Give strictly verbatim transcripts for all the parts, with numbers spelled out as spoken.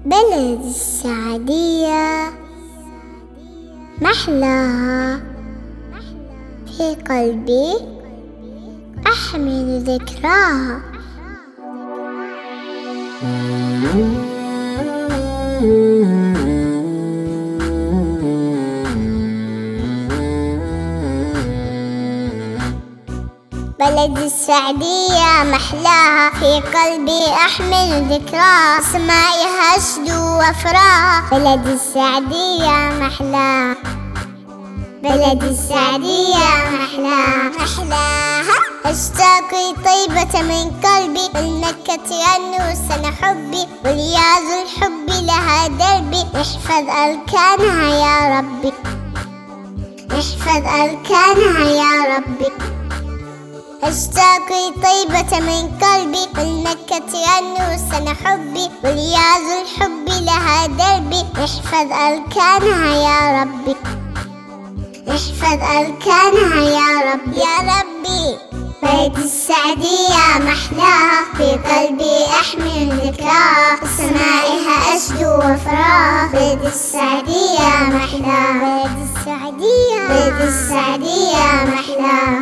بلد السعدية محلاها، في قلبي أحمل ذكراها. بلد السعدية محلاها، في قلبي أحمل ذكراها، سمائها أشدو وأفراها. بلد السعدية محلاها، بلد السعدية محلاها محلاها. أشتاق طيبة من قلبي، والمكة أنوسن حبي، ورياض الحب لها دربي. احفظ أركانها يا ربي، احفظ أركانها يا ربي. أشتاق طيبة من قلبي، والمكة أنوسن حبي، ورياض الحب لها دربي. احفظ أركانها يا ربي، احفظ أركانها يا ربي يا ربي. بلد السعدية محلاها، في قلبي أحمل ذكراها، سمائها أشدو وأفراها. بلد السعدية محلاها، بلد السعدية بلد السعدية محلاها.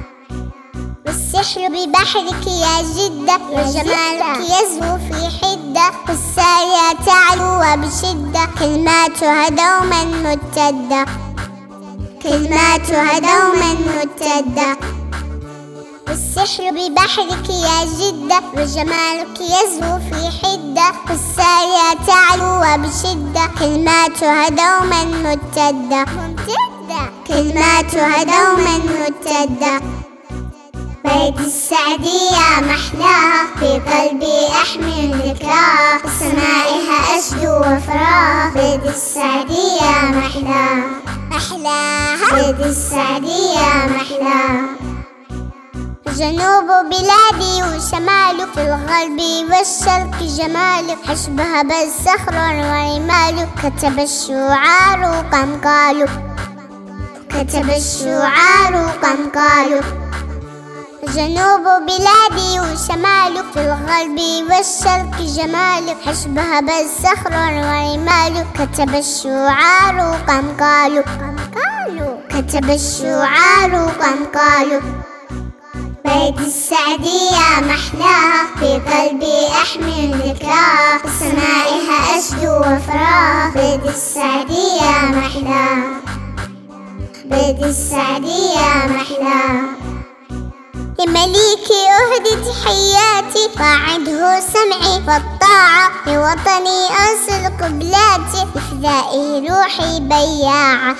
والسحر ببحرك يا جدة، وجمالك يزهو في حدة، والسارية تعلو وبشدة، كلماتها دوما ممتدة، كلماتها دوما ممتدة. والسحر ببحرك يا جدة، وجمالك يزهو في حدة، والسارية تعلو وبشدة، كلماتها دوما ممتدة ممتدة كلماتها دوما ممتدة. بلد السعدية محلاها، في قلبي أحمل ذكراها، سمائها أشدو وأفراها. بلد السعدية محلاها محلاها بلد السعدية محلاها. جنوب بلادي وشماله، في الغرب والشرق جماله، أشبه بالصخر ورماله. كتب الشعار كم قالوا، كتب الشعار كم قالوا. جنوب بلادي وشماله، في الغرب والشرق جماله، أشبه بالصخر ورماله. كتب الشعار كم قالوا، كم قالوا كتب الشعار كم قالوا. بلد السعدية محلاها، في قلبي أحمل ذكراها، سمائها أشدو وأفراها. بلد السعدية محلاها، بلد السعدية محلاها. لمليكي أهدي تحياتي، وأعده سمعي والطاعة، لوطني أرسل قبلاتي، لفدائه روحي بياعة،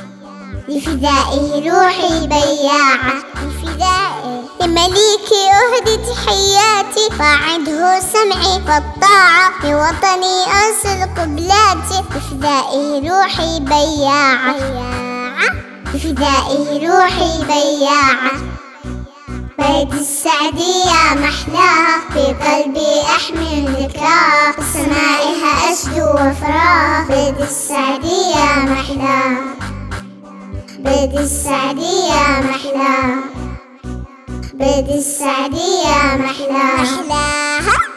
لفدائه روحي بياعة لفدائه. لمليكي أهدي تحياتي، وأعده سمعي والطاعة، لوطني أرسل قبلاتي، لفدائه روحي بياعة، لفدائه روحي بياعة. بلد السعدية محلاها، في قلبي أحمل ذكراها، سمائها أشدو وأفراها. بلد السعدية محلاها، بلد السعدية محلاها، بلد السعدية محلاها محلاها.